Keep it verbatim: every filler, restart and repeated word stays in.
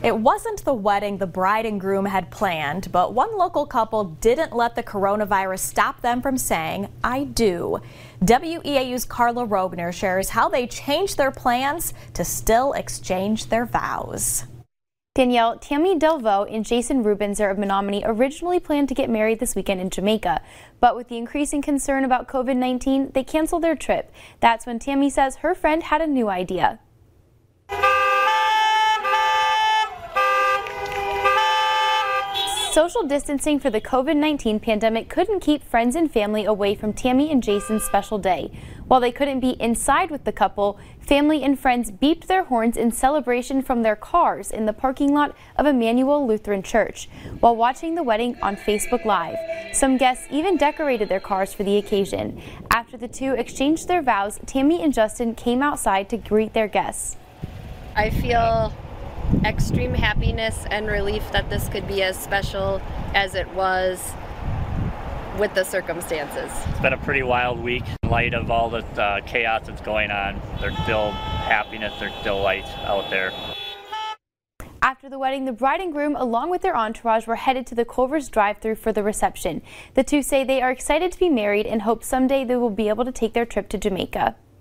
It wasn't the wedding the bride and groom had planned, but one local couple didn't let the coronavirus stop them from saying, "I do." W E A U's Carla Robner shares how they changed their plans to still exchange their vows. Danielle, Tammy Delvaux and Jason Rubinser of Menominee originally planned to get married this weekend in Jamaica, but with the increasing concern about COVID nineteen, they canceled their trip. That's when Tammy says her friend had a new idea. Social distancing for the COVID nineteen pandemic couldn't keep friends and family away from Tammy and Jason's special day. While they couldn't be inside with the couple, family and friends beeped their horns in celebration from their cars in the parking lot of Emmanuel Lutheran Church while watching the wedding on Facebook Live. Some guests even decorated their cars for the occasion. After the two exchanged their vows, Tammy and Justin came outside to greet their guests. I feel extreme happiness and relief that this could be as special as it was with the circumstances. It's been a pretty wild week. In light of all the uh, chaos that's going on, there's still happiness, there's still light out there. After the wedding, the bride and groom, along with their entourage, were headed to the Culver's drive-thru for the reception. The two say they are excited to be married and hope someday they will be able to take their trip to Jamaica.